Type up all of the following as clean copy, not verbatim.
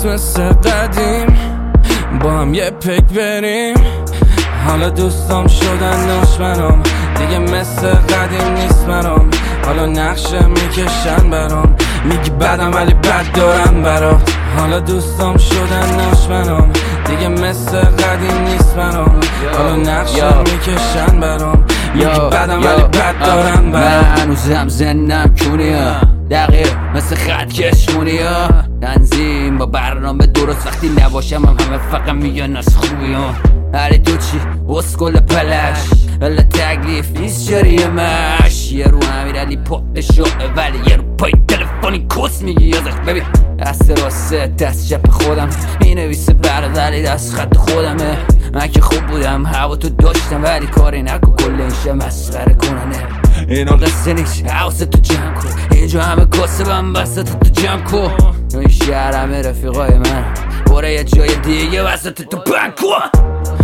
مثل قدیم با هم یه پک بریم. حالا دوستام شدن دشمنام، دیگه مثل قدیم نیست برام. حالا نقشه میکشن برام، میگی بدم ولی بد دارم برات. حالا دوستام شدن دشمنام، دیگه مثل قدیم نیست برام. حالا نقشه میکشن برام، میگی بدم ولی بد دارم برات. من هنوزم زنم کونیا دقیق مثل خط کشمونی ها. تنظیم با برنامه درست، وقتی نباشم همه فقط میگن از خوبی ها. هلی تو چی؟ اسکل پلش الا تکلیف نیست جریمش. یه رو امیرعلی پاپ شعه ولی یه رو پای تلفنی کس میگی یازخ. ببین دست راسته دست چپ خودم مینویسه برادری دست خط خودمه. من که خوب بودم هوا تو داشتم ولی کاری نکن کل اینشه مسخره کننه. اینا قصه نیست حواست تو جمع کن، اینجا همه کاسبم بسته تو جمع کن. تو این شهر همه رفیقای من بره یه جای دیگه وسط تو بند کن.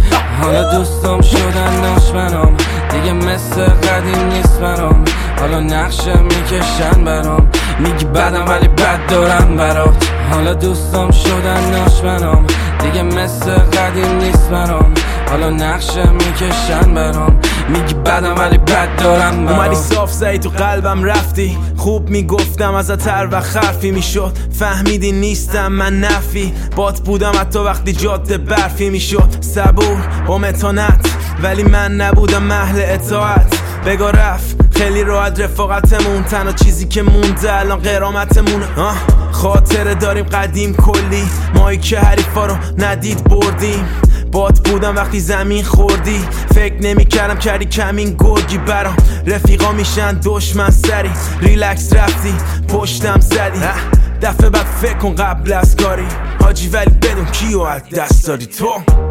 حالا دوستام شدن دشمنام، دیگه مثل قدیم نیست برام. حالا نقشه میکشن برام، میگی بدم ولی بد دارم برات. حالا دوستام شدن دشمنام، دیگه مثل قدیم نیست برام. حالا نقشه میکشن برام، میگی بدم ولی بد دارم برات. اومدی صاف زدی تو قلبم رفتی، خوب میگفتم ازت هر وقت حرفی میشد. فهمیدی نیستم من نفی، بات بودم حتی وقتی جاده برفی میشد. صبور با متانت ولی من نبودم اهل اطاعت. بگا رفت خیلی راحت رفاقتمون، تنها چیزی که مونده الان قرامتمونه. خاطره داریم قدیم کلی، مایی که حریفا رو ندید بردیم. بات بودم وقتی زمین خوردی، فکر نمی کردم کردی کمین گرگی برام. رفیقا میشن دشمن سری، ریلکس رفتی پشتم زدی. دفعه بعد فکر کن قبل از کاری حاجی، ولی بدون کیو از دست دادی تو.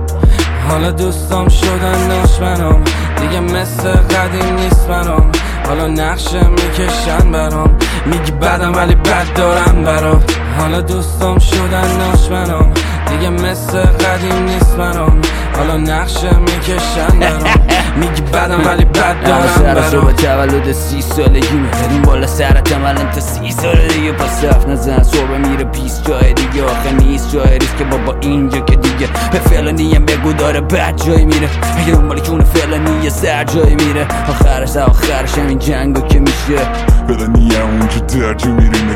حالا دوستام شدن دشمنام، دیگه مثل قدیم نیست برام. حالا نقشه میکشن برام، میگی بدم ولی بد دارم برات. حالا دوستام شدن دشمنام، دیگه مثل قدیم نیست برام. حالا نقشه میکشن برام، میگی بدم ولی بد دارم برات. صبح تولد 30 سالگیمه، بریم بالا سرتم الان تا 30 سال دیگه. پس حرف نزن صبح میره 20 جای دیگه. آخه نیست جای ریسک که بابا اینجا که دیگه به فلانی هم بگو داره بد جای میره. اگه اون مالی کونه فلانی یه سر جای میره. آخرش همین جنگو که میشه فلانی هم اونجا در جا میرینه.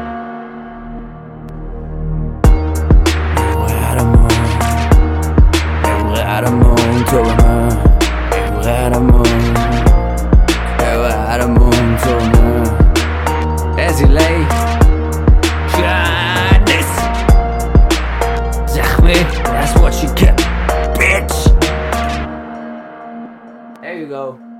قهرمان تو به من، قهرمان تو به من. ازیلی جادس زخمی. That's what you get, bitch. There you go.